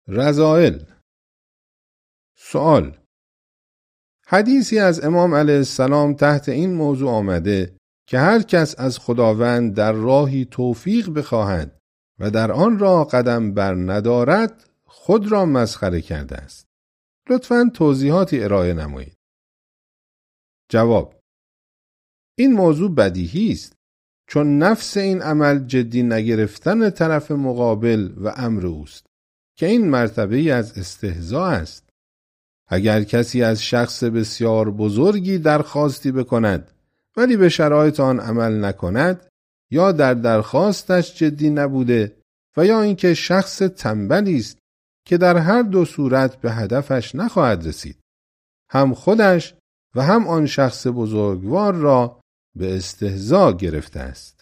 رذائل. سوال: حدیثی از امام علیه السلام تحت این موضوع آمده که هر کس از خداوند در راهی توفیق بخواهد و در آن راه قدم بر ندارد خود را مسخره کرده است. لطفاً توضیحاتی ارائه نمایید. جواب: این موضوع بدیهی است، چون نفس این عمل جدی نگرفتن طرف مقابل و امر اوست که این مرتبه از استهزاء است. اگر کسی از شخص بسیار بزرگی درخواستی بکند ولی به شرایط آن عمل نکند، یا در درخواستش جدی نبوده و یا اینکه شخص تنبلی است که در هر دو صورت به هدفش نخواهد رسید، هم خودش و هم آن شخص بزرگوار را به استهزاء گرفته است.